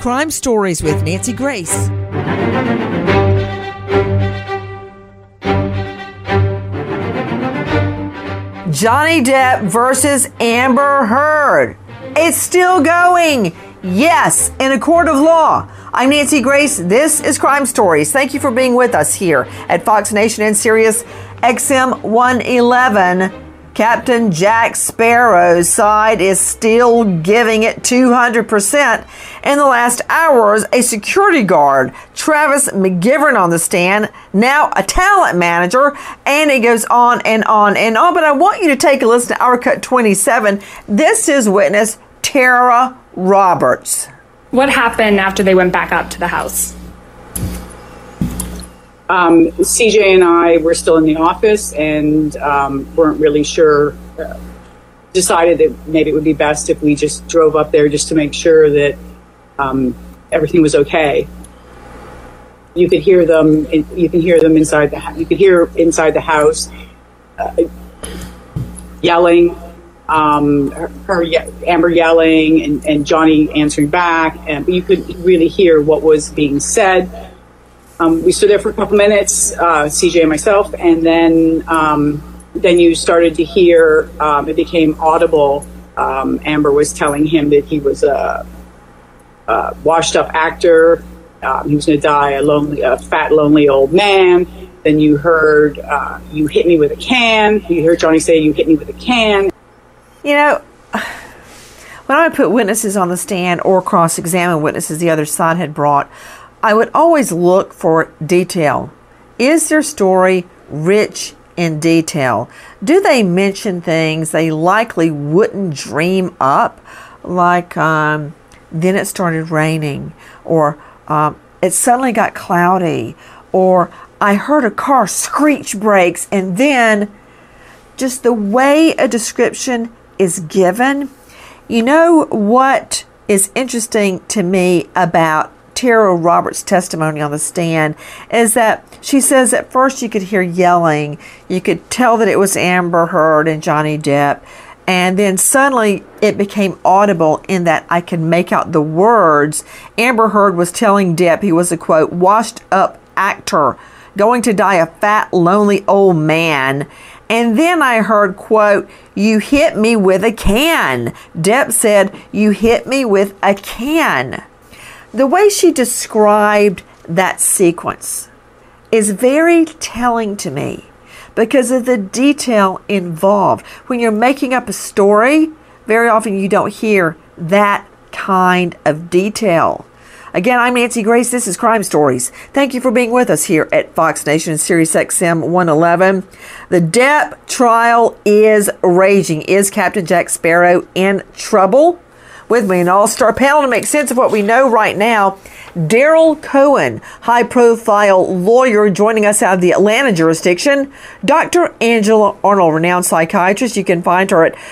Crime Stories with Nancy Grace. Johnny Depp versus Amber Heard. It's still going. Yes, in a court of law. I'm Nancy Grace. This is Crime Stories. Thank you for being with us here at Fox Nation and Sirius XM 111. Captain Jack Sparrow's side is still giving it 200%. In the last hours, a security guard, Travis McGivern, on the stand, now a talent manager, and it goes on and on and on. But I want you to take a listen to Our Cut 27. This is witness Tara Roberts. What happened after they went back up to the house? CJ and I were still in the office and weren't really sure. Decided that maybe it would be best if we just drove up there just to make sure that everything was okay. You could hear them. You can hear them inside the. You could hear inside the house yelling. Amber yelling and Johnny answering back, but you could really hear what was being said. We stood there for a couple minutes, CJ and myself, and then you started to hear, it became audible. Amber was telling him that he was a washed-up actor. He was going to die a fat, lonely old man. Then you heard, you hit me with a can. You heard Johnny say, you hit me with a can. You know, when I put witnesses on the stand or cross-examine witnesses the other side had brought, I would always look for detail. Is their story rich in detail? Do they mention things they likely wouldn't dream up? Like, then it started raining, or it suddenly got cloudy, or I heard a car screech brakes, and then just the way a description is given. You know what is interesting to me about Tara Roberts' testimony on the stand is that she says at first you could hear yelling. You could tell that it was Amber Heard and Johnny Depp. And then suddenly it became audible in that I could make out the words. Amber Heard was telling Depp he was a, quote, washed up actor, going to die a fat, lonely old man. And then I heard, quote, you hit me with a can. Depp said, you hit me with a can. The way she described that sequence is very telling to me because of the detail involved. When you're making up a story, very often you don't hear that kind of detail. Again, I'm Nancy Grace. This is Crime Stories. Thank you for being with us here at Fox Nation and Sirius XM 111. The Depp trial is raging. Is Captain Jack Sparrow in trouble? With me, an all-star panel to make sense of what we know right now. Daryl Cohen, high-profile lawyer joining us out of the Atlanta jurisdiction. Dr. Angela Arnold, renowned psychiatrist. You can find her at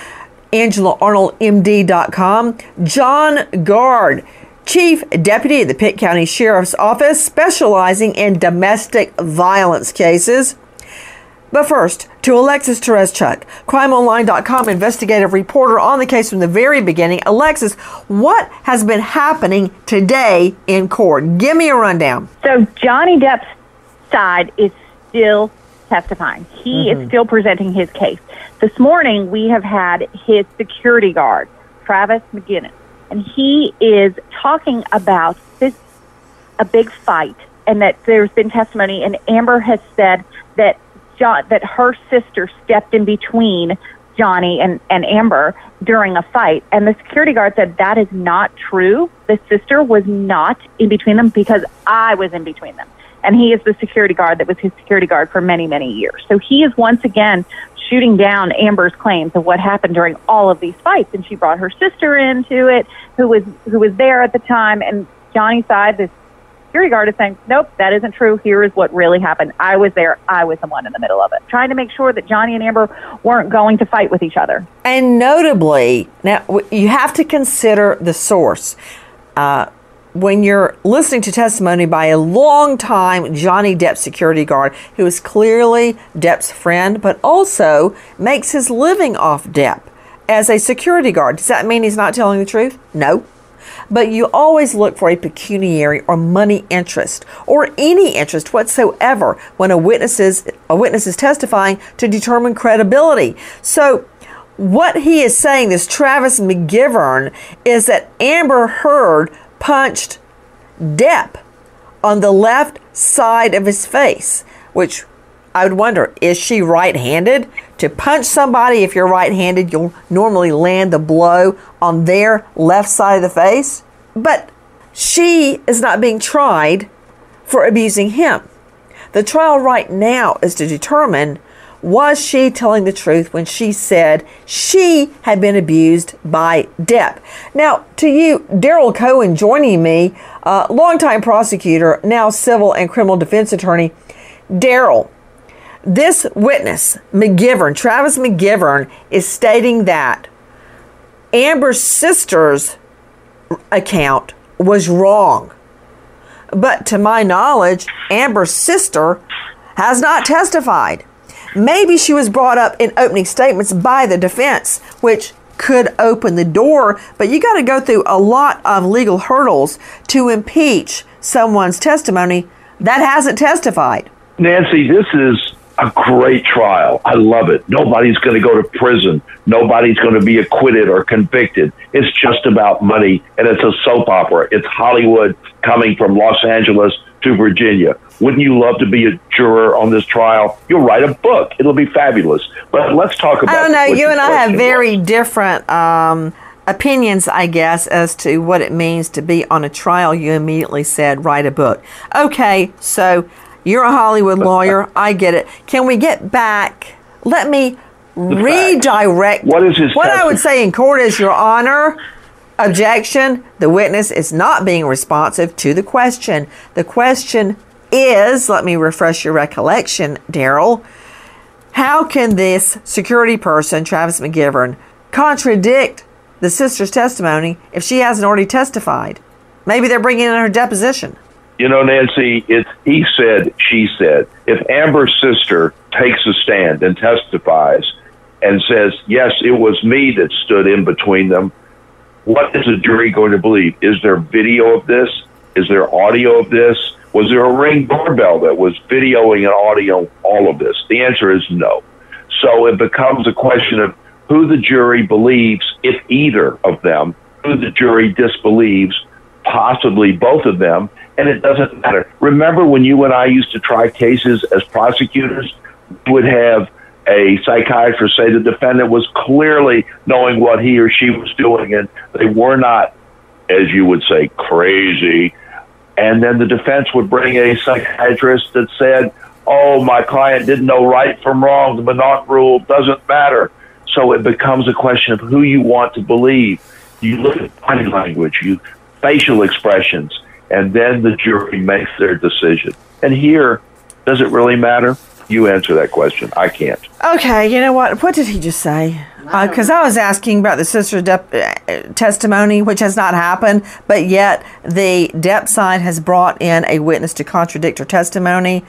angelaarnoldmd.com. John Gard, Chief Deputy at the Pitt County Sheriff's Office, specializing in domestic violence cases. But first, to Alexis Tereszczuk, crimeonline.com investigative reporter on the case from the very beginning. Alexis, what has been happening today in court? Give me a rundown. So Johnny Depp's side is still testifying. He is still presenting his case. This morning, we have had his security guard, Travis McGinnis, and he is talking about a big fight, and that there's been testimony, and Amber has said that that her sister stepped in between Johnny and Amber during a fight. And the security guard said that is not true. The sister was not in between them because I was in between them. And he is the security guard that was his security guard for many, many years. So he is once again shooting down Amber's claims of what happened during all of these fights. And she brought her sister into it, who was there at the time. And Johnny's side, this security guard is saying, nope, that isn't true. Here is what really happened. I was there. I was the one in the middle of it, trying to make sure that Johnny and Amber weren't going to fight with each other. And notably, now you have to consider the source. When you're listening to testimony by a longtime Johnny Depp security guard who is clearly Depp's friend, but also makes his living off Depp as a security guard, does that mean he's not telling the truth? No. but you always look for a pecuniary or money interest or any interest whatsoever when a witness is testifying to determine credibility. So what he is saying, this Travis McGivern, is that Amber Heard punched Depp on the left side of his face, which I would wonder, is she right-handed? To punch somebody, if you're right-handed, you'll normally land the blow on their left side of the face. But she is not being tried for abusing him. The trial right now is to determine, was she telling the truth when she said she had been abused by Depp? Now, to you, Daryl Cohen joining me, longtime prosecutor, now civil and criminal defense attorney. Daryl, this witness, McGivern, Travis McGivern, is stating that Amber's sister's account was wrong. But to my knowledge, Amber's sister has not testified. Maybe she was brought up in opening statements by the defense, which could open the door, but you got to go through a lot of legal hurdles to impeach someone's testimony that hasn't testified. Nancy, this is a great trial. I love it. Nobody's going to go to prison. Nobody's going to be acquitted or convicted. It's just about money, and it's a soap opera. It's Hollywood coming from Los Angeles to Virginia. Wouldn't you love to be a juror on this trial? You'll write a book. It'll be fabulous. But let's talk about... I don't know. You and I have very different opinions, I guess, as to what it means to be on a trial. You immediately said, write a book. Okay, so you're a Hollywood lawyer. I get it. Can we get back? Let me redirect. What is his What I would say in court is, Your Honor, objection. The witness is not being responsive to the question. The question is, let me refresh your recollection, Daryl, how can this security person, Travis McGivern, contradict the sister's testimony if she hasn't already testified? Maybe they're bringing in her deposition. You know, Nancy, it's he said, she said. If Amber's sister takes a stand and testifies and says, yes, it was me that stood in between them, what is a jury going to believe? Is there video of this? Is there audio of this? Was there a Ring doorbell that was videoing and audio all of this? The answer is no. So it becomes a question of who the jury believes, if either of them, who the jury disbelieves, possibly both of them, and it doesn't matter. Remember when you and I used to try cases as prosecutors, we would have a psychiatrist say the defendant was clearly knowing what he or she was doing, and they were not, as you would say, crazy. And then the defense would bring a psychiatrist that said, oh, my client didn't know right from wrong. The Monod rule doesn't matter. So it becomes a question of who you want to believe. You look at body language, facial expressions, and then the jury makes their decision. And here, does it really matter? You answer that question. I can't. Okay, you know what? What did he just say? Because I was asking about the sister's testimony, which has not happened, but yet the Depp side has brought in a witness to contradict her testimony.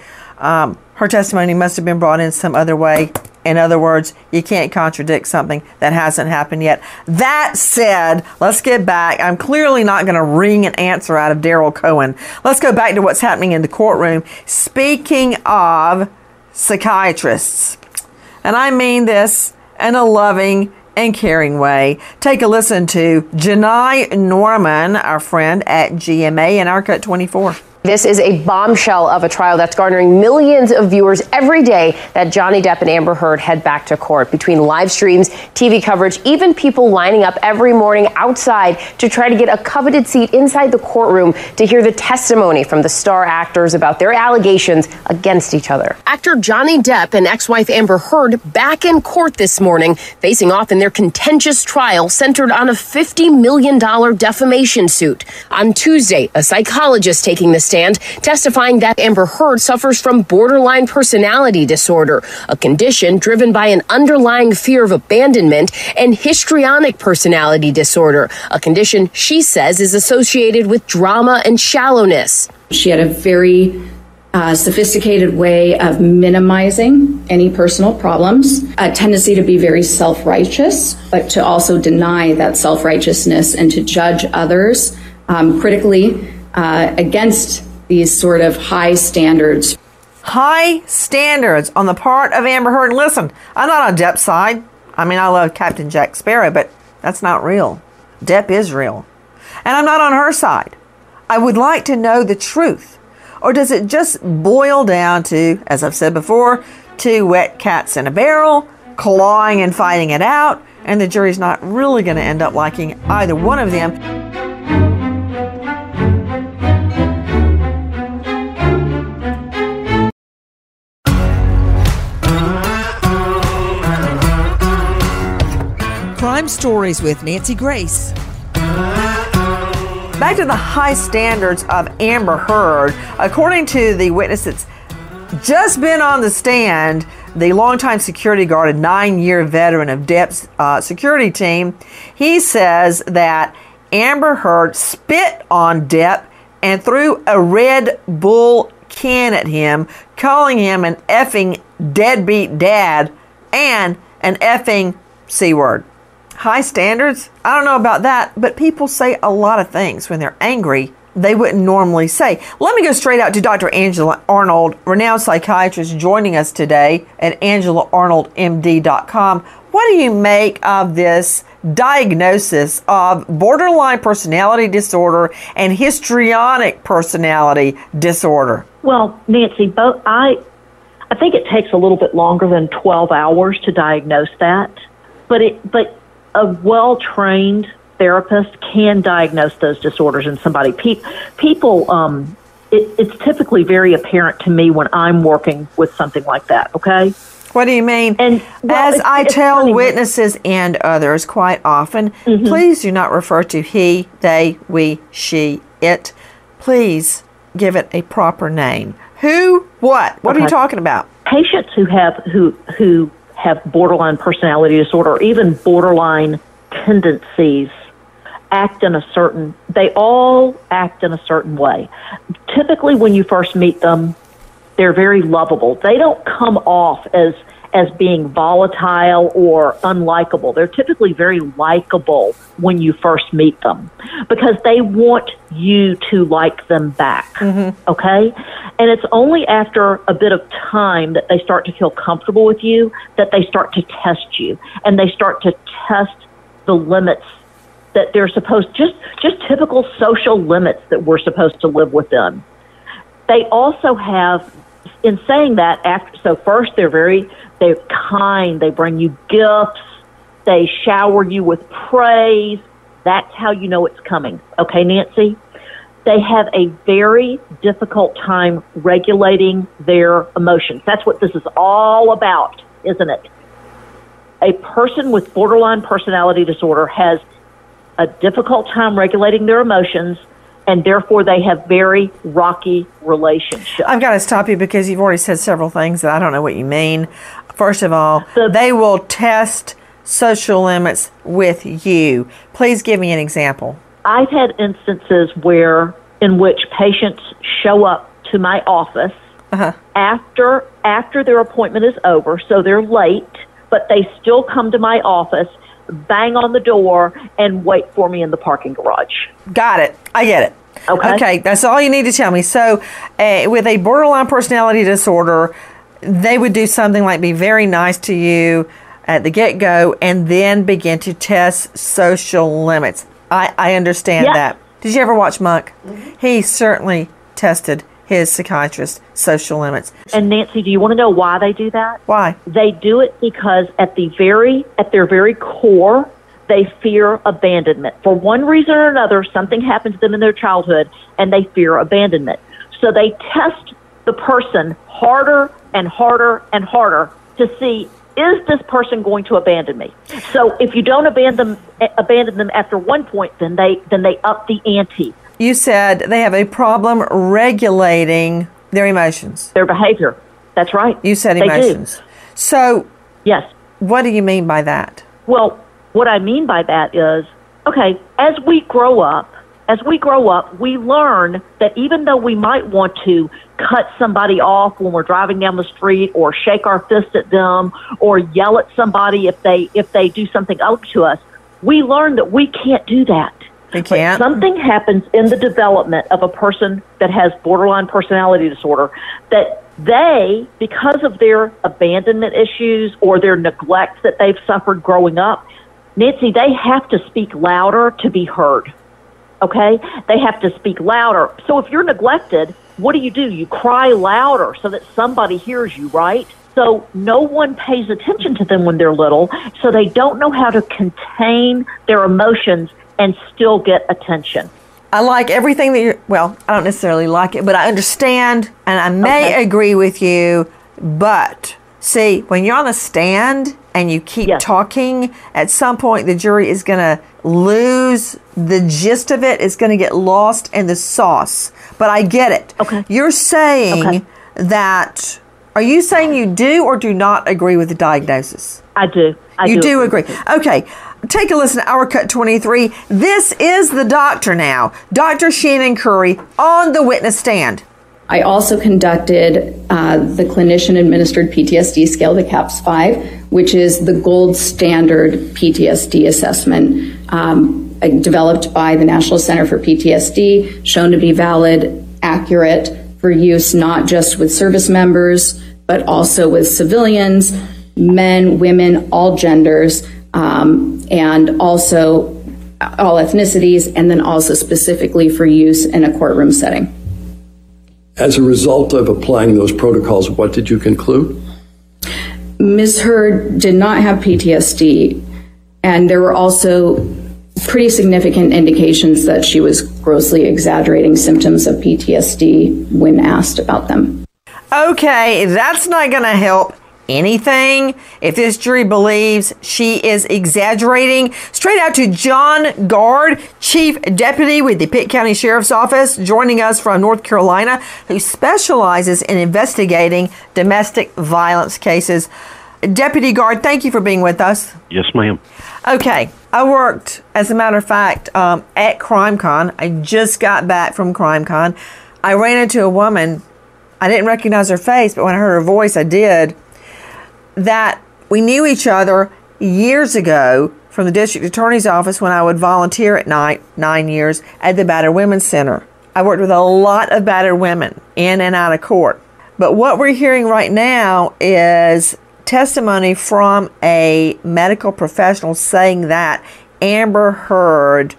Her testimony must have been brought in some other way. In other words, you can't contradict something that hasn't happened yet. That said, let's get back. I'm clearly not going to wring an answer out of Daryl Cohen. Let's go back to what's happening in the courtroom. Speaking of psychiatrists, and I mean this in a loving and caring way, take a listen to Janai Norman, our friend at GMA, in our Cut 24. This is a bombshell of a trial that's garnering millions of viewers every day that Johnny Depp and Amber Heard head back to court. Between live streams, TV coverage, even people lining up every morning outside to try to get a coveted seat inside the courtroom to hear the testimony from the star actors about their allegations against each other. Actor Johnny Depp and ex-wife Amber Heard back in court this morning, facing off in their contentious trial centered on a $50 million defamation suit. On Tuesday, a psychologist taking the stand testifying that Amber Heard suffers from borderline personality disorder, a condition driven by an underlying fear of abandonment, and histrionic personality disorder, a condition she says is associated with drama and shallowness. She had a very sophisticated way of minimizing any personal problems, a tendency to be very self-righteous, but to also deny that self-righteousness and to judge others critically against these sort of high standards. High standards on the part of Amber Heard. And listen, I'm not on Depp's side. I mean, I love Captain Jack Sparrow, but that's not real. Depp is real. And I'm not on her side. I would like to know the truth. Or does it just boil down to, as I've said before, two wet cats in a barrel, clawing and fighting it out, and the jury's not really going to end up liking either one of them? Crime Stories with Nancy Grace. Back to the high standards of Amber Heard. According to the witness that's just been on the stand, the longtime security guard, a 9-year veteran of Depp's security team, he says that Amber Heard spit on Depp and threw a Red Bull can at him, calling him an effing deadbeat dad and an effing C-word. High standards? I don't know about that, but people say a lot of things when they're angry they wouldn't normally say. Let me go straight out to Dr. Angela Arnold, renowned psychiatrist, joining us today at AngelaArnoldMD.com. What do you make of this diagnosis of borderline personality disorder and histrionic personality disorder? Well, Nancy, I think it takes a little bit longer than 12 hours to diagnose that, but a well-trained therapist can diagnose those disorders in somebody. People, it's typically very apparent to me when I'm working with something like that, okay? What do you mean? And as I tell witnesses and others quite often, please do not refer to he, they, we, she, it. Please give it a proper name. Who, what? What are you talking about? Patients who have borderline personality disorder or even borderline tendencies they all act in a certain way. Typically when you first meet them, they're very lovable. They don't come off as being volatile or unlikable. They're typically very likable when you first meet them because they want you to like them back, okay? And it's only after a bit of time that they start to feel comfortable with you that they start to test you, and they start to test the limits that they're supposed, just typical social limits that we're supposed to live within. They also have, in saying that, first they're kind, they bring you gifts, they shower you with praise. That's how you know it's coming. Okay, Nancy? They have a very difficult time regulating their emotions. That's what this is all about, isn't it? A person with borderline personality disorder has a difficult time regulating their emotions, and therefore they have very rocky relationships. I've got to stop you because you've already said several things that I don't know what you mean. First of all, they will test social limits with you. Please give me an example. I've had instances in which patients show up to my office after their appointment is over, so they're late, but they still come to my office, bang on the door, and wait for me in the parking garage. Got it. I get it. Okay, that's all you need to tell me. So with a borderline personality disorder, they would do something like be very nice to you at the get-go and then begin to test social limits. I understand that. Did you ever watch Monk? He certainly tested his psychiatrist's social limits. And Nancy, do you want to know why they do that? Why? They do it because at their very core, they fear abandonment. For one reason or another, something happens to them in their childhood, and they fear abandonment. So they test the person harder and harder and harder to see, is this person going to abandon me? So if you don't abandon them after one point, then they up the ante. You said they have a problem regulating their emotions. Their behavior. That's right. You said emotions. They do. So, yes. What do you mean by that? Well, what I mean by that is, okay, as we grow up, we learn that even though we might want to cut somebody off when we're driving down the street or shake our fist at them or yell at somebody if they do something up to us, we learn that we can't do that. They can't. But something happens in the development of a person that has borderline personality disorder that they, because of their abandonment issues or their neglect that they've suffered growing up, Nancy, they have to speak louder to be heard. Okay? They have to speak louder. So if you're neglected, what do? You cry louder so that somebody hears you, right? So no one pays attention to them when they're little, so they don't know how to contain their emotions and still get attention. I like everything that you're, well, I don't necessarily like it, but I understand and I may agree with you. But see, when you're on the stand and you keep talking, at some point the jury is going to lose the gist of it. It's going to get lost in the sauce. But I get it. Okay. You're saying that, are you saying you do or do not agree with the diagnosis? I do. You do agree. Okay. Take a listen to Our Cut 23. This is the doctor now, Dr. Shannon Curry, on the witness stand. I also conducted the clinician-administered PTSD scale, the CAPS-5, which is the gold standard PTSD assessment developed by the National Center for PTSD, shown to be valid, accurate, for use not just with service members, but also with civilians, men, women, all genders, and also all ethnicities, and then also specifically for use in a courtroom setting. As a result of applying those protocols, what did you conclude? Ms. Heard did not have PTSD, and there were also pretty significant indications that she was grossly exaggerating symptoms of PTSD when asked about them. Okay, that's not going to help anything if this jury believes she is exaggerating. Straight out to John Gard, Chief Deputy with the Pitt County Sheriff's Office, joining us from North Carolina, who specializes in investigating domestic violence cases. Deputy Gard, thank you for being with us. Yes, ma'am. Okay, I worked, as a matter of fact, at CrimeCon. I just got back from CrimeCon. I ran into a woman. I didn't recognize her face, but when I heard her voice, I did. That we knew each other years ago from the district attorney's office when I would volunteer at night, 9 years, at the Battered Women's Center. I worked with a lot of battered women in and out of court. But what we're hearing right now is testimony from a medical professional saying that Amber Heard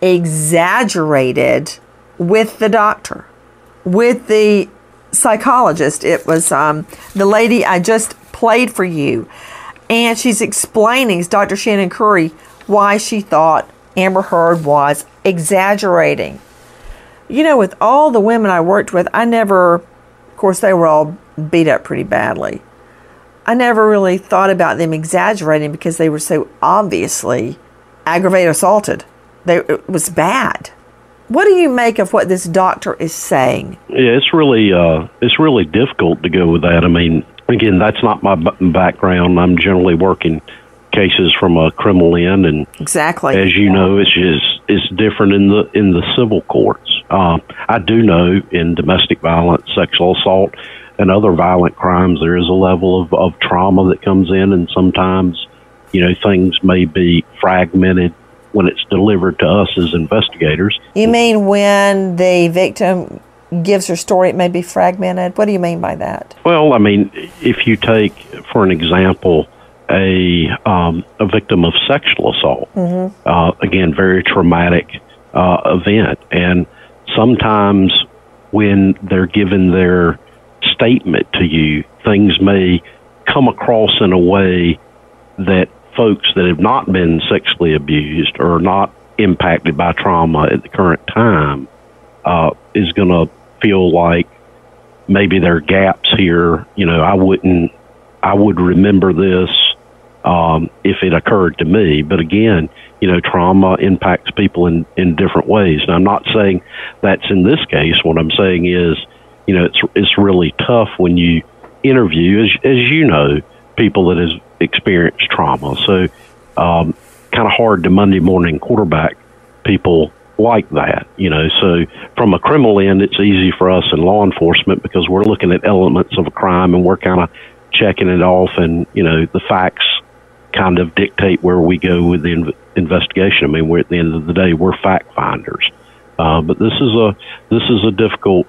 exaggerated with the doctor, with the psychologist. It was the lady I just played for you, and she's explaining, Dr. Shannon Curry, why she thought Amber Heard was exaggerating. You know, with all the women I worked with, I never, of course they were all beat up pretty badly, I never really thought about them exaggerating because they were so obviously aggravated assaulted. It was bad. What do you make of what this doctor is saying? Yeah, it's really difficult to go with that. I mean, again, that's not my background. I'm generally working cases from a criminal end, and exactly, as you know, it's different in the civil courts. I do know in domestic violence, sexual assault, and other violent crimes, there is a level of trauma that comes in, and sometimes, you know, things may be fragmented when it's delivered to us as investigators. You mean when the victim gives her story, it may be fragmented? What do you mean by that? Well, I mean, if you take, for an example, a victim of sexual assault, again, very traumatic event, and sometimes when they're given their statement to you, things may come across in a way that folks that have not been sexually abused or not impacted by trauma at the current time is going to feel like maybe there are gaps here. You know, I would remember this if it occurred to me. But again, you know, trauma impacts people in different ways. And I'm not saying that's in this case. What I'm saying is, you know, it's really tough when you interview, as you know, people that has experienced trauma. So kind of hard to Monday morning quarterback people like that, you know. So from a criminal end, it's easy for us in law enforcement because we're looking at elements of a crime and we're kind of checking it off, and, you know, the facts kind of dictate where we go with the investigation. I mean, we're, at the end of the day, we're fact finders. But this is a difficult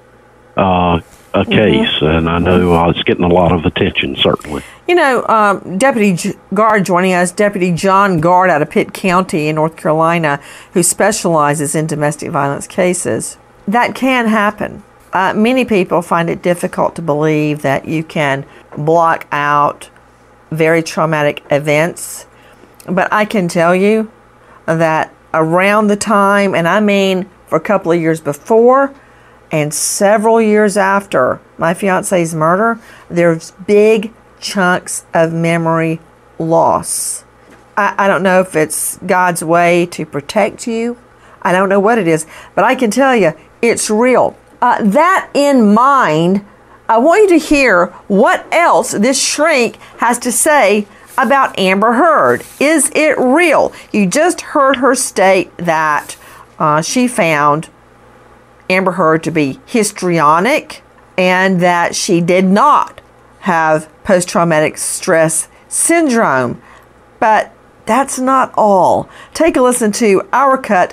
case, and I know it's getting a lot of attention, certainly. You know, Deputy Guard joining us, Deputy John Guard out of Pitt County in North Carolina, who specializes in domestic violence cases. That can happen. Many people find it difficult to believe that you can block out very traumatic events. But I can tell you that around the time, and I mean for a couple of years before and several years after my fiance's murder, there's big chunks of memory loss. I don't know if it's God's way to protect you. I don't know what it is, but I can tell you it's real. That in mind, I want you to hear what else this shrink has to say about Amber Heard. Is it real? You just heard her state that she found Amber Heard to be histrionic and that she did not have post-traumatic stress syndrome. But that's not all. Take a listen to our cut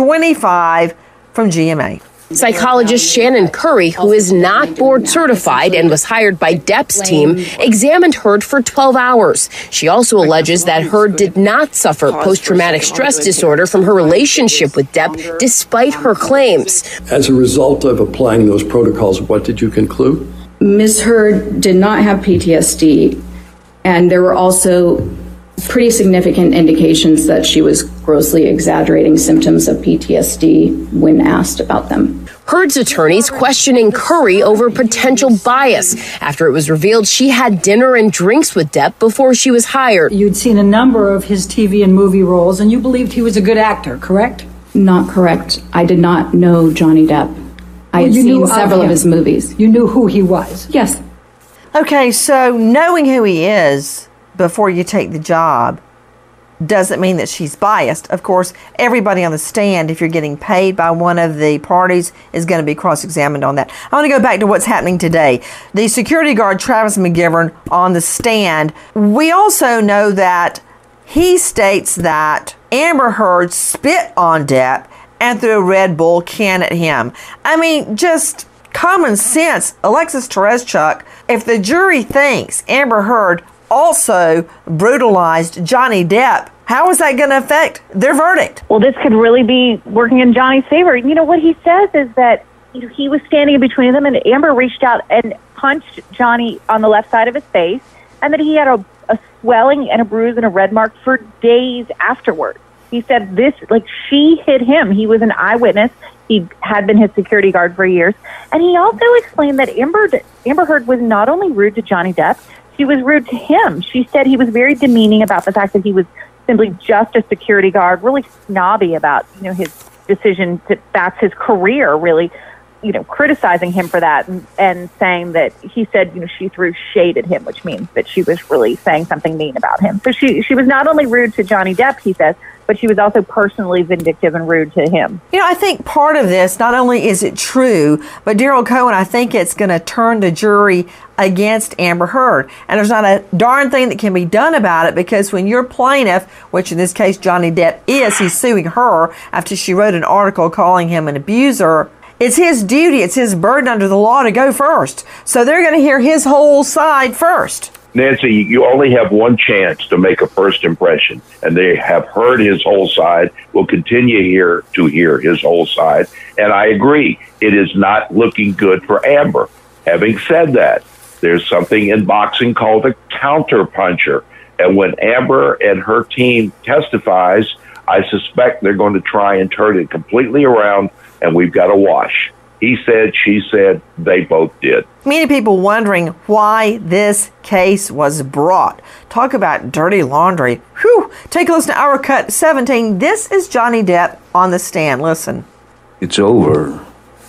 25 from GMA. Psychologist Shannon Curry, who is not board certified and was hired by Depp's team, examined Heard for 12 hours. She also alleges that Heard did not suffer post-traumatic stress disorder from her relationship with Depp, despite her claims. As a result of applying those protocols, what did you conclude? Ms. Heard did not have PTSD, and there were also pretty significant indications that she was grossly exaggerating symptoms of PTSD when asked about them. Heard's attorneys questioning Curry over potential bias after it was revealed she had dinner and drinks with Depp before she was hired. You'd seen a number of his TV and movie roles, and you believed he was a good actor, correct? Not correct. I did not know Johnny Depp. I had seen several of his movies. You knew who he was? Yes. Okay, so knowing who he is before you take the job doesn't mean that she's biased. Of course, everybody on the stand, if you're getting paid by one of the parties, is going to be cross-examined on that. I want to go back to what's happening today. The security guard, Travis McGivern, on the stand. We also know that he states that Amber Heard spit on Depp and threw a Red Bull can at him. I mean, just common sense. Alexis Tereszcuk, if the jury thinks Amber Heard also brutalized Johnny Depp, how is that going to affect their verdict? Well, this could really be working in Johnny's favor. You know, what he says is that he was standing in between them, and Amber reached out and punched Johnny on the left side of his face, and that he had a swelling and a bruise and a red mark for days afterwards. He said this, like, she hit him. He was an eyewitness. He had been his security guard for years. And he also explained that Amber Heard was not only rude to Johnny Depp, she was rude to him. She said he was very demeaning about the fact that he was simply just a security guard, really snobby about, his decision that's his career, really, criticizing him for that and saying that he said, she threw shade at him, which means that she was really saying something mean about him. So she was not only rude to Johnny Depp, he says, but she was also personally vindictive and rude to him. I think part of this, not only is it true, but Daryl Cohen, I think it's going to turn the jury against Amber Heard. And there's not a darn thing that can be done about it, because when your plaintiff, which in this case Johnny Depp is, he's suing her after she wrote an article calling him an abuser, it's his duty, it's his burden under the law to go first. So they're going to hear his whole side first. Nancy, you only have one chance to make a first impression, and they have heard his whole side, will continue to hear his whole side, and I agree, it is not looking good for Amber. Having said that, there's something in boxing called a counterpuncher, and when Amber and her team testifies, I suspect they're going to try and turn it completely around, and we've got a wash. He said, she said, they both did. Many people wondering why this case was brought. Talk about dirty laundry. Whew. Take a listen to our cut 17. This is Johnny Depp on the stand. Listen. It's over.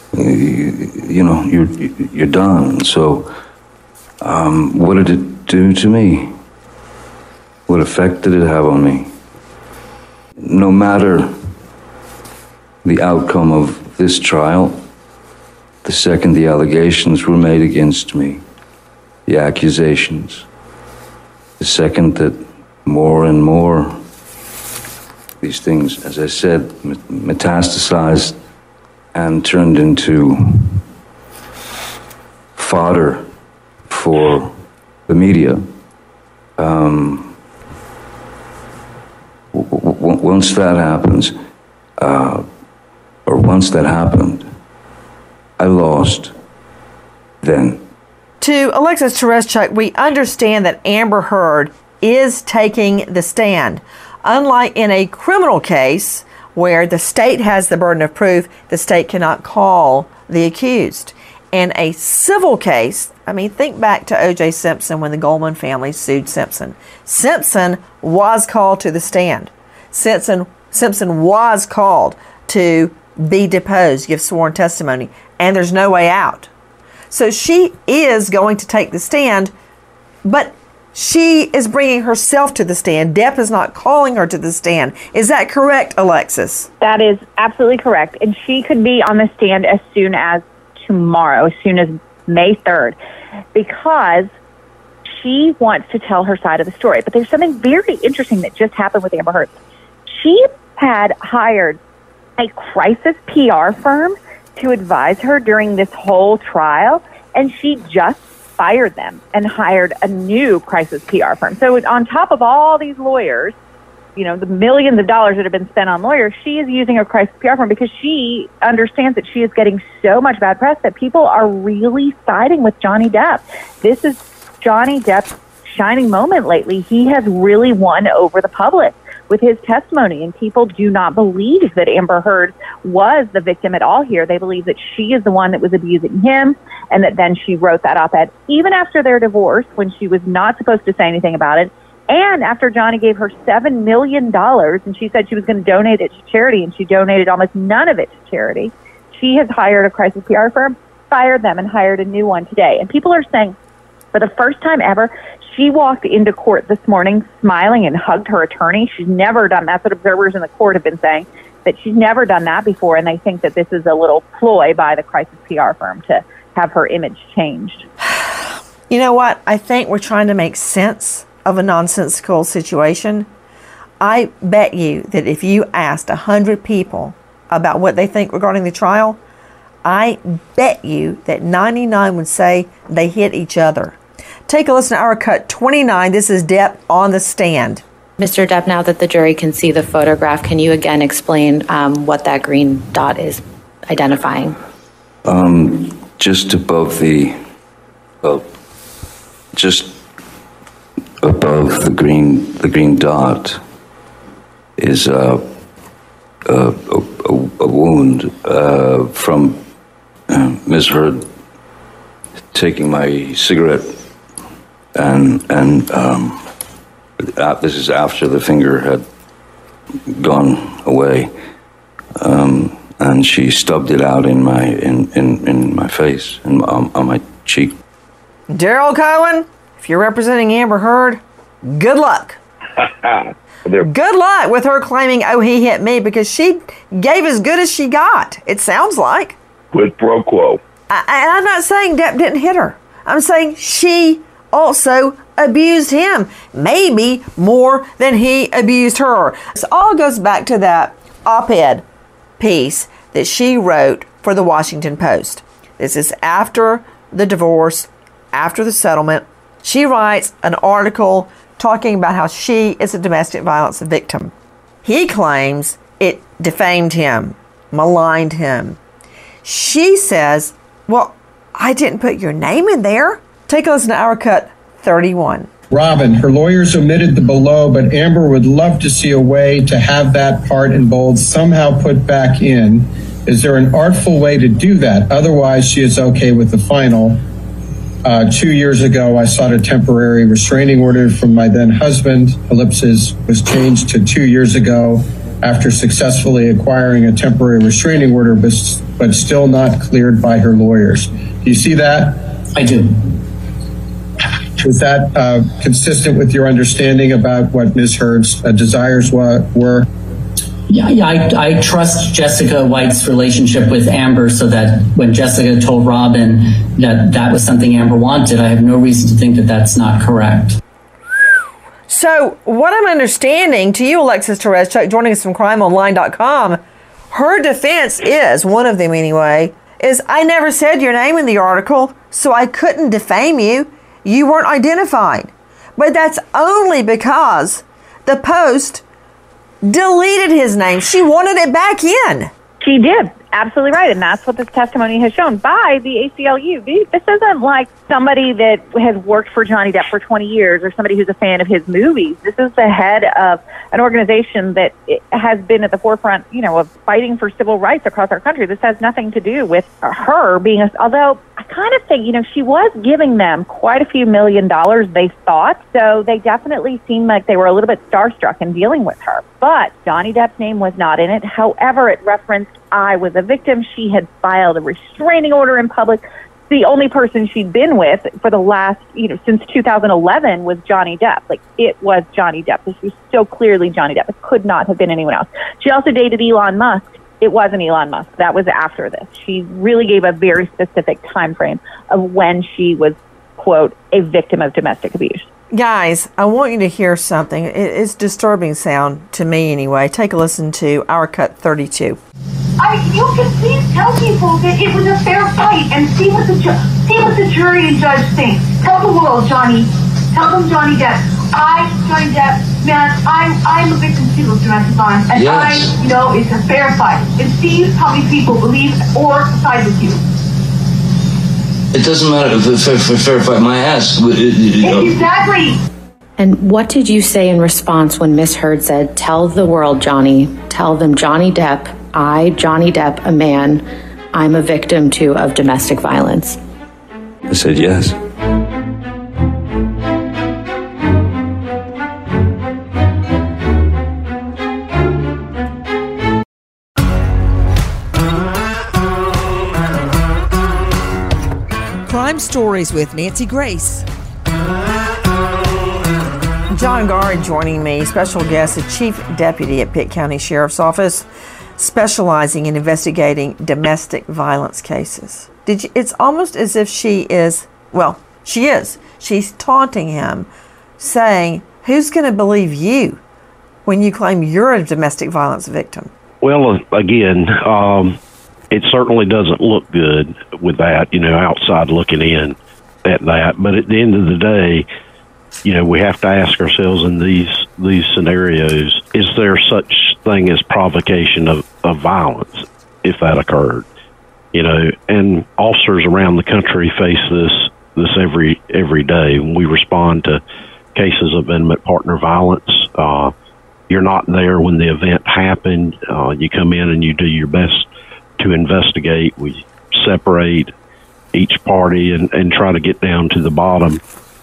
You're done. So, what did it do to me? What effect did it have on me? No matter the outcome of this trial, the second the allegations were made against me, the accusations, the second that more and more, these things, as I said, metastasized and turned into fodder for the media. Once that happens, once that happened, I lost then. To Alexis Tereszcuk, we understand that Amber Heard is taking the stand. Unlike in a criminal case where the state has the burden of proof, the state cannot call the accused. In a civil case, I mean, think back to O.J. Simpson when the Goldman family sued Simpson. Simpson was called to the stand. Simpson was called to be deposed, give sworn testimony, and there's no way out. So she is going to take the stand, but she is bringing herself to the stand. Depp is not calling her to the stand. Is that correct, Alexis? That is absolutely correct. And she could be on the stand as soon as tomorrow, as soon as May 3rd, because she wants to tell her side of the story. But there's something very interesting that just happened with Amber Heard. She had hired a crisis PR firm to advise her during this whole trial, and she just fired them and hired a new crisis PR firm. So on top of all these lawyers, you know, the millions of dollars that have been spent on lawyers, she is using a crisis PR firm because she understands that she is getting so much bad press that people are really siding with Johnny Depp. This is Johnny Depp's shining moment lately. He has really won over the public with his testimony, and people do not believe that Amber Heard was the victim at all here. They believe that she is the one that was abusing him, and that then she wrote that op-ed even after their divorce when she was not supposed to say anything about it, and after Johnny gave her $7 million and she said she was going to donate it to charity, and she donated almost none of it to charity. She has hired a crisis PR firm, fired them, and hired a new one today. And people are saying, for the first time ever, she walked into court this morning smiling and hugged her attorney. She's never done that. That's what observers in the court have been saying, that she's never done that before, and they think that this is a little ploy by the crisis PR firm to have her image changed. You know what? I think we're trying to make sense of a nonsensical situation. I bet you that if you asked 100 people about what they think regarding the trial, I bet you that 99 would say they hit each other. Take a listen to our cut 29. This is Depp on the stand. Mr. Depp, now that the jury can see the photograph, can you again explain what that green dot is identifying? Just above the, just above the green dot is a wound from Ms. Heard taking my cigarette, and this is after the finger had gone away, and she stubbed it out in my face and on my cheek. Daryl Cohen, if you're representing Amber Heard, good luck. Good luck with her claiming, oh, he hit me, because she gave as good as she got, it sounds like. Quid pro quo. And I'm not saying Depp didn't hit her. I'm saying she also abused him, maybe more than he abused her. This all goes back to that op-ed piece that she wrote for the Washington Post. This is after the divorce, after the settlement. She writes an article talking about how she is a domestic violence victim. He claims it defamed him, maligned him. She says, well, I didn't put your name in there. Take a listen to our cut 31. Robin, her lawyers omitted the below, but Amber would love to see a way to have that part in bold somehow put back in. Is there an artful way to do that? Otherwise, she is okay with the final. 2 years ago, I sought a temporary restraining order from my then husband. Ellipsis was changed to 2 years ago after successfully acquiring a temporary restraining order, but still not cleared by her lawyers. Do you see that? I do. Is that consistent with your understanding about what Ms. Heard's desires were? Yeah, I trust Jessica White's relationship with Amber, so that when Jessica told Robin that that was something Amber wanted, I have no reason to think that that's not correct. So what I'm understanding, to you, Alexis Tereszcuk, joining us from crimeonline.com, her defense is, one of them anyway, is I never said your name in the article, so I couldn't defame you. You weren't identified. But that's only because the Post deleted his name. She wanted it back in. She did. Absolutely right. And that's what this testimony has shown by the ACLU. This isn't like somebody that has worked for Johnny Depp for 20 years or somebody who's a fan of his movies. This is the head of an organization that has been at the forefront, of fighting for civil rights across our country. This has nothing to do with her being although I kind of think, she was giving them quite a few $1 million, they thought. So they definitely seemed like they were a little bit starstruck in dealing with her. But Johnny Depp's name was not in it. However, it referenced I was a victim. She had filed a restraining order in public. The only person she'd been with for the last, since 2011 was Johnny Depp. Like, it was Johnny Depp. This was so clearly Johnny Depp. It could not have been anyone else. She also dated Elon Musk. It wasn't Elon Musk. That was after this. She really gave a very specific time frame of when she was, quote, a victim of domestic abuse. Guys, I want you to hear something. It's disturbing sound to me anyway. Take a listen to Our Cut 32. You can please tell people that it was a fair fight and see what the jury and judge think. Tell the world, Johnny. Tell them Johnny Depp. Johnny Depp, man, I'm a victim too of domestic violence, and yes. I know it's a fair fight. And see how many people believe or side with you. It doesn't matter for fair fight. My ass. Exactly. And what did you say in response when Miss Heard said, "Tell the world, Johnny. Tell them, Johnny Depp. Johnny Depp, a man. I'm a victim too of domestic violence." I said yes. Crime Stories with Nancy Grace. John Guard joining me, special guest, the Chief Deputy at Pitt County Sheriff's Office, specializing in investigating domestic violence cases. It's almost as if she is. She's taunting him, saying, who's going to believe you when you claim you're a domestic violence victim? Well, again, it certainly doesn't look good with that, outside looking in at that. But at the end of the day, we have to ask ourselves in these scenarios, is there such thing as provocation of violence if that occurred? And officers around the country face this every day. When we respond to cases of intimate partner violence, you're not there when the event happened. You come in and you do your best to investigate. We separate each party and try to get down to the bottom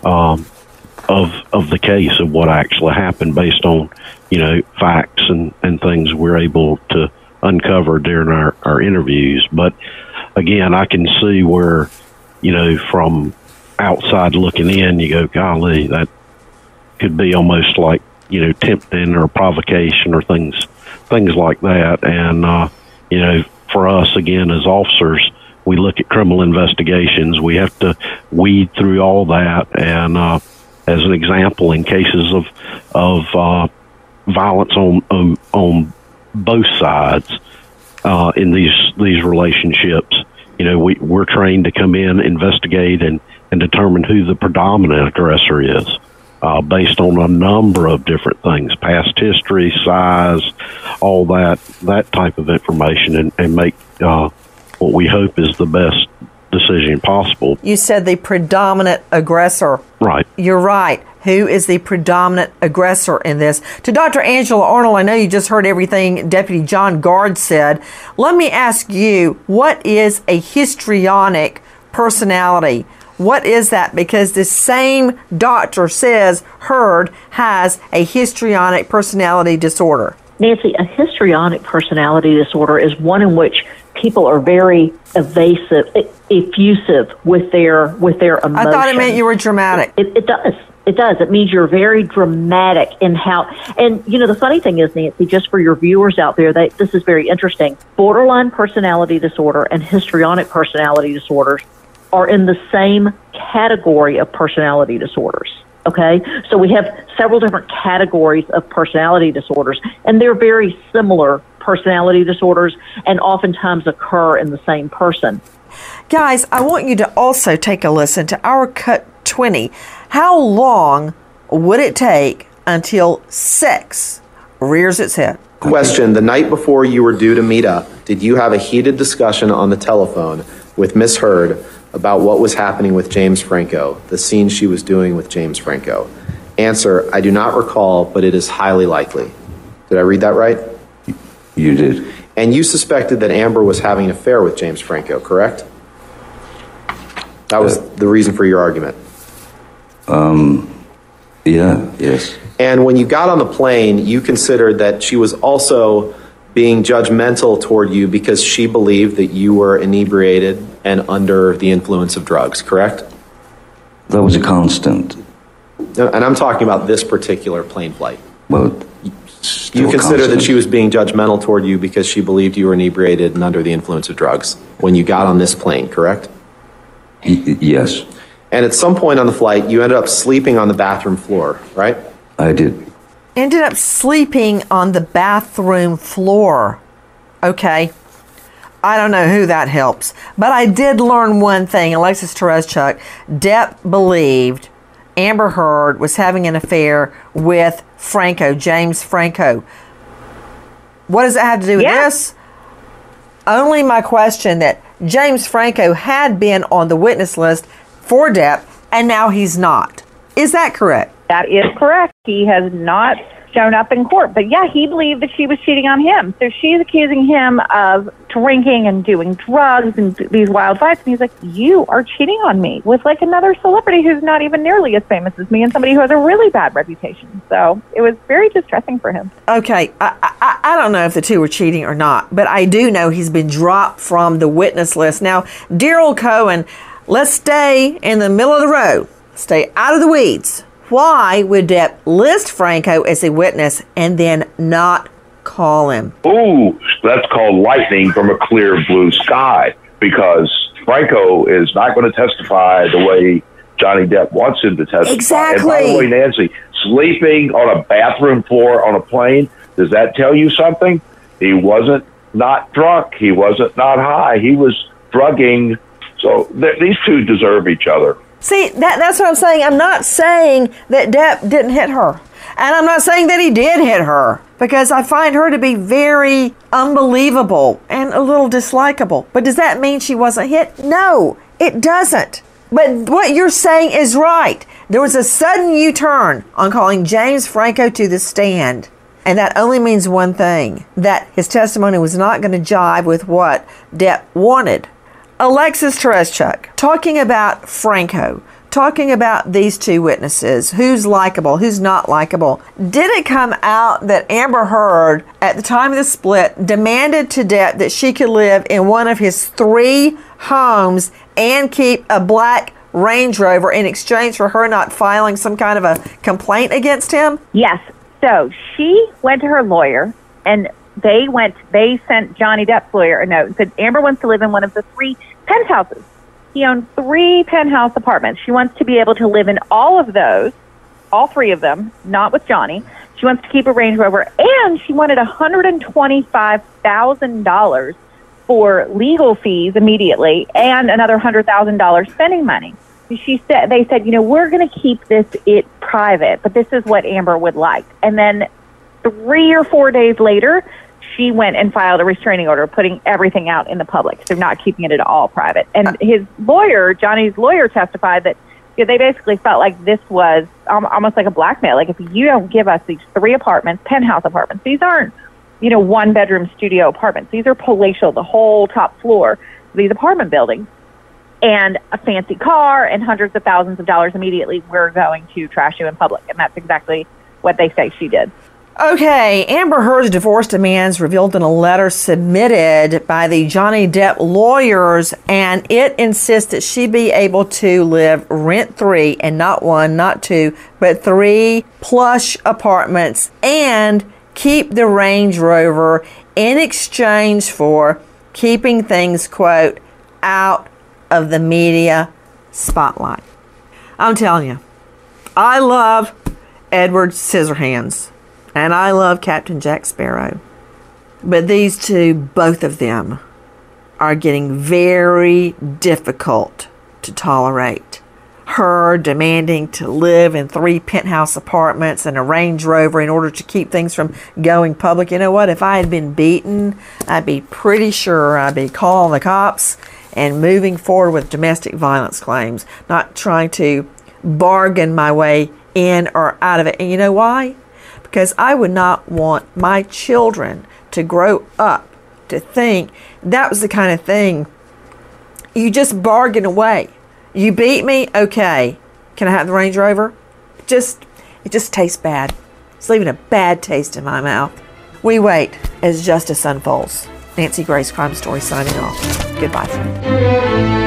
of the case of what actually happened based on facts and things we're able to uncover during our interviews. But again, I can see where from outside looking in, you go, golly, that could be almost like tempting or provocation or things like that. And for us, again, as officers, we look at criminal investigations. We have to weed through all that. And as an example, in cases of violence on both sides in these relationships, we're trained to come in, investigate, and determine who the predominant aggressor is based on a number of different things: past history, size, all that type of information, and make what we hope is the best decision possible. You said the predominant aggressor. Right. You're right. Who is the predominant aggressor in this? To Dr. Angela Arnold, I know you just heard everything Deputy John Guard said. Let me ask you, what is a histrionic personality? What is that? Because the same doctor says Heard has a histrionic personality disorder. Nancy, a histrionic personality disorder is one in which people are very effusive with their emotions. I thought it meant you were dramatic. It does. It does. It means you're very dramatic in how, and the funny thing is, Nancy, just for your viewers out there, this is very interesting. Borderline personality disorder and histrionic personality disorders are in the same category of personality disorders. Okay, so we have several different categories of personality disorders, and they're very similar personality disorders and oftentimes occur in the same person. Guys, I want you to also take a listen to our Cut 20. How long would it take until sex rears its head? Question: the night before you were due to meet up, did you have a heated discussion on the telephone with Miss Heard about what was happening with James Franco, the scene she was doing with James Franco? Answer: I do not recall, but it is highly likely. Did I read that right? You did. And you suspected that Amber was having an affair with James Franco, correct? That was the reason for your argument. Yes. And when you got on the plane, you considered that she was also being judgmental toward you because she believed that you were inebriated and under the influence of drugs, correct? That was a constant. And I'm talking about this particular plane flight. Well, you consider that she was being judgmental toward you because she believed you were inebriated and under the influence of drugs when you got on this plane, correct? Yes. And at some point on the flight, you ended up sleeping on the bathroom floor, right? I did. Ended up sleeping on the bathroom floor. Okay. I don't know who that helps. But I did learn one thing. Alexis Tereszcuk, Depp believed Amber Heard was having an affair with Franco, James Franco. What does it have to do with this? Only my question that James Franco had been on the witness list for Depp, and now he's not. Is that correct? That is correct. He has not shown up in court. But yeah, he believed that she was cheating on him. So she's accusing him of drinking and doing drugs and these wild fights. And he's like, you are cheating on me with like another celebrity who's not even nearly as famous as me and somebody who has a really bad reputation. So it was very distressing for him. Okay, I don't know if the two were cheating or not, but I do know he's been dropped from the witness list. Now, dear old Cohen, let's stay in the middle of the road. Stay out of the weeds. Why would Depp list Franco as a witness and then not call him? Ooh, that's called lightning from a clear blue sky, because Franco is not going to testify the way Johnny Depp wants him to testify. Exactly. And by the way, Nancy, sleeping on a bathroom floor on a plane, does that tell you something? He wasn't not drunk. He wasn't not high. He was drugging. So these two deserve each other. See, that's what I'm saying. I'm not saying that Depp didn't hit her. And I'm not saying that he did hit her, because I find her to be very unbelievable and a little dislikable. But does that mean she wasn't hit? No, it doesn't. But what you're saying is right. There was a sudden U-turn on calling James Franco to the stand. And that only means one thing, that his testimony was not going to jive with what Depp wanted. Alexis Tereszcuk, talking about Franco, talking about these two witnesses, who's likable, who's not likable. Did it come out that Amber Heard, at the time of the split, demanded to Depp that she could live in one of his 3 homes and keep a black Range Rover in exchange for her not filing some kind of a complaint against him? Yes. So she went to her lawyer, and they sent Johnny Depp's lawyer a note and said, Amber wants to live in one of the 3 penthouses. He owned 3 penthouse apartments. She wants to be able to live in all of those, all 3 of them, not with Johnny. She wants to keep a Range Rover, and she wanted $125,000 for legal fees immediately and another $100,000 spending money. They said, we're going to keep it private, but this is what Amber would like. And then 3 or 4 days later, she went and filed a restraining order, putting everything out in the public. So not keeping it at all private. And his lawyer, Johnny's lawyer, testified that they basically felt like this was almost like a blackmail. Like, if you don't give us these 3 apartments, penthouse apartments, these aren't, 1-bedroom studio apartments. These are palatial, the whole top floor of these apartment buildings, and a fancy car and hundreds of thousands of dollars immediately, we're going to trash you in public. And that's exactly what they say she did. Okay, Amber Heard's divorce demands revealed in a letter submitted by the Johnny Depp lawyers, and it insists that she be able to live rent-free, and not 1, not 2, but 3 plush apartments, and keep the Range Rover in exchange for keeping things, quote, out of the media spotlight. I'm telling you, I love Edward Scissorhands, and I love Captain Jack Sparrow. But these two, both of them, are getting very difficult to tolerate. Her demanding to live in 3 penthouse apartments and a Range Rover in order to keep things from going public. You know what? If I had been beaten, I'd be pretty sure I'd be calling the cops and moving forward with domestic violence claims, not trying to bargain my way in or out of it. And you know why? Because I would not want my children to grow up to think that was the kind of thing you just bargain away. You beat me? Okay. Can I have the Range Rover? It just tastes bad. It's leaving a bad taste in my mouth. We wait as justice unfolds. Nancy Grace, Crime Story, signing off. Goodbye.